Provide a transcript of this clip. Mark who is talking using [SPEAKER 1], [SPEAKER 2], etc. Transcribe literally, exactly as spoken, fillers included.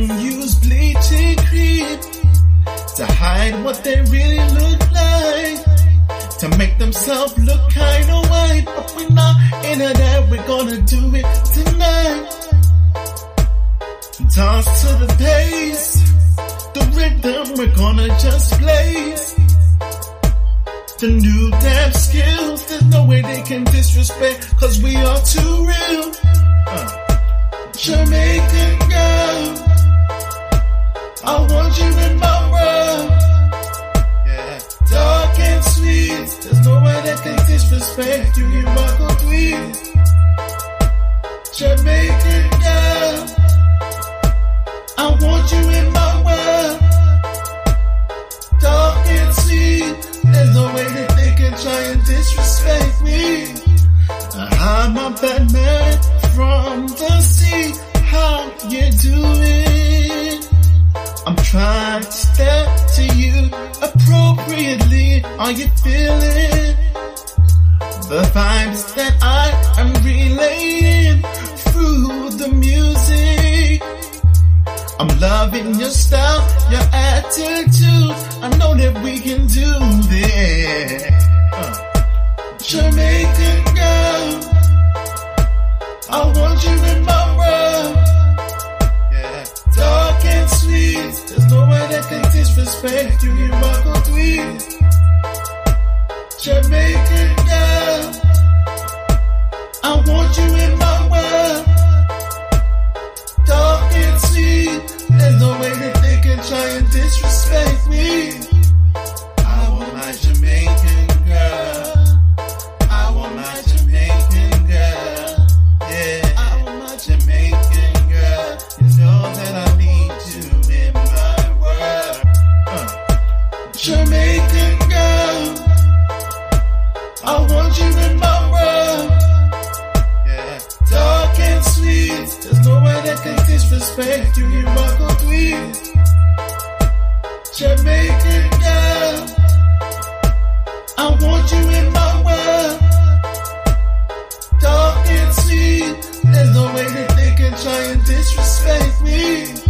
[SPEAKER 1] Some use bleaching cream to hide what they really look like, to make themselves look kinda white. But we're not into that, we're gonna do it tonight. Dance to the pace, the rhythm we're gonna just blaze. The new dance skills, there's no way they can disrespect, cause we are too real. uh. Jamaican girl, I want you in my world. Yeah, dark and sweet, there's no way that can disrespect you. You rock or tweet. Jamaican girl, I want you in my world. Dark and sweet, there's no way that they can try and disrespect me. I'm a bad man from the sea. How you doing? I'm trying to step to you appropriately. Are you feeling the vibes that I am relaying through the music? I'm loving your style, your attitude. I know that we can do this. Uh. Jamaican girl, I want you in my world. Yeah, dark and sweet, there's no way that can disrespect you. You rock or tweet. Jamaican girl, I want you in my world. Dark and sweet, there's no way that they can try and disrespect me. I want my Jamaican girl. I want my Jamaican girl. Yeah, I want my Jamaican girl. You know that I need you in my world. Uh. Jamaican girl, I want you in my world. Yeah, dark and sweet, there's no way that can disrespect you. You rock or tweet. Jamaican girl, I want you in my world. Dark and sweet, there's no way that they can try and disrespect me.